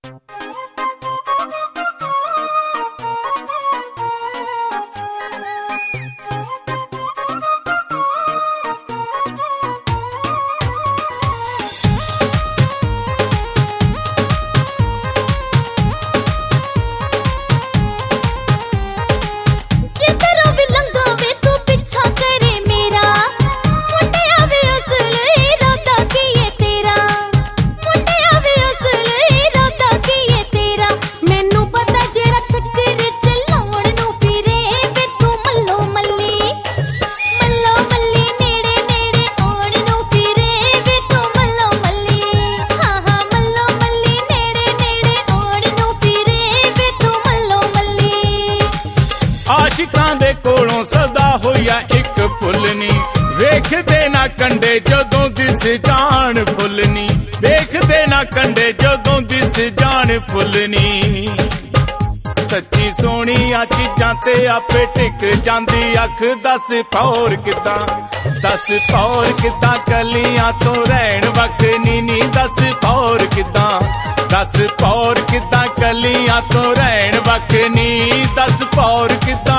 आशिकां दे कोलों सदा होया एक फुलनी, वेखदे ना कंडे जदों दिस जान फुलनी, वेखदे ना कंडे जदों दिस जान फुलनी। सच्ची सोहणिया चीजां ते आपे टिक जांदी अख, दस फौर किदां, दस फौर किदां कलियां तो रहन वखनी नी, दस फौर किदां, दस फौर किदां कलियां तो रहन वखनी, दस फौर किदां।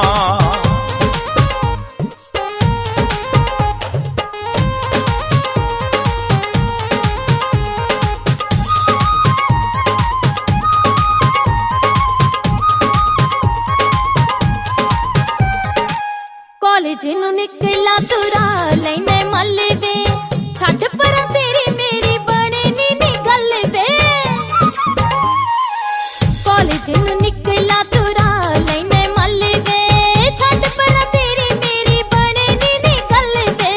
कॉलेज नूं निकला तुरा लैने मल वे, छड्ड परां तेरी मेरी बने नी गल वे। कॉलेज नूं निकला तुरा लैने मल वे, छड्ड परां तेरी मेरी बने नी गल वे।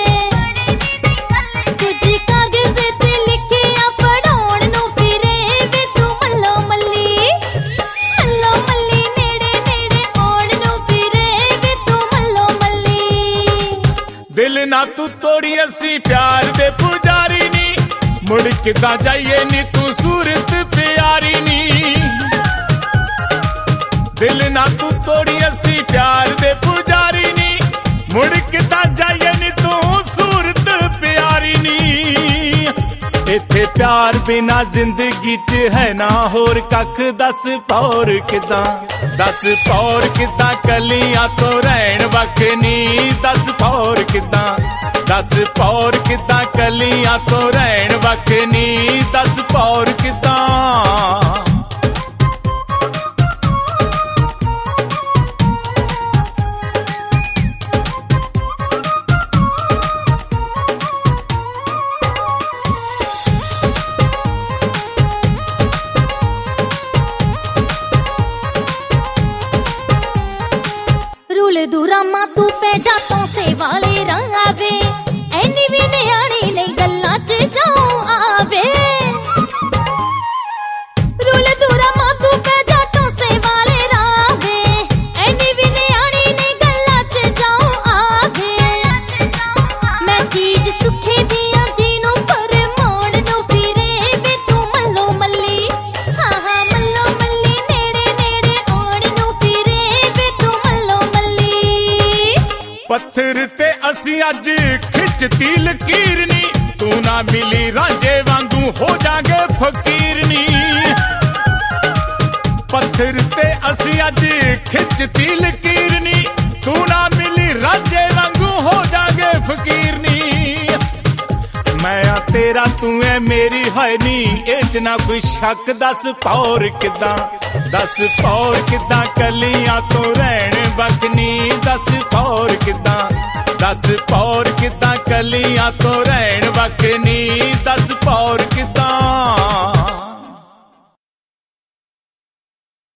तुझी कागज़ ते लिखिया पढ़ाउण नूं फिरे वे तू मल्लो मल्ली, मल्लो मल्ली नेड़े नेड़े आउण नूं फिरे वे तू मल्लो मल्ली। दिल ना तू तोड़ी असी प्यार दे पुजारी नी, मुड़ किदां जाइए नी तू सूरत प्यारी नी। दिल ना तू तोड़ी असी प्यार दे पुजारी नी, मुड़ किदां जाइए नी तू सूरत प्यारी नी। इत्थे प्यार बिना जिंदगी च है ना होर कख, दस फौर किदां, दस फौर किदां कलियां तो रहन वखनी, दस फौर किदां, दस फौर किदां कलियां तो रहन वखनी, दस फौर किदां। रूल दूरामा तू पे जातों से वाले रंग आवे, ऐनी भी नियाणी नहीं गल्लां च जाऊं आवे। रूल दूरामा तू पे जातों से वाले रंग आवे, ऐनी भी नियाणी नहीं गल्लां च जाऊं आवे। मैं चीज सुखे दियां जीनू पर मोड़ नूं फिरे वे तू मल्लो मल्ली, हाँ हाँ मल्लो मल्ली नेड़े नेड़े आउण नूं फिरे वे तू मल्लो मल्ली। पत्थर ते असी अज खिचती लकीर नी, तू ना मिली रांझे वांगू हो जागे फकीर नी। पत्थर ते असी अज खिचती लकीर नी, तू ना मिली रांझे वांगू हो जागे फकीर नी। मैं आ तेरा तू है मेरी है नी, इच ना कोई शक, दस फौर किदां, दस फौर किदां कलियां तो रहन वखनी, दस फौर किदां, दस फौर किदां कलियां तो रहन वखनी, दस फौर किदां।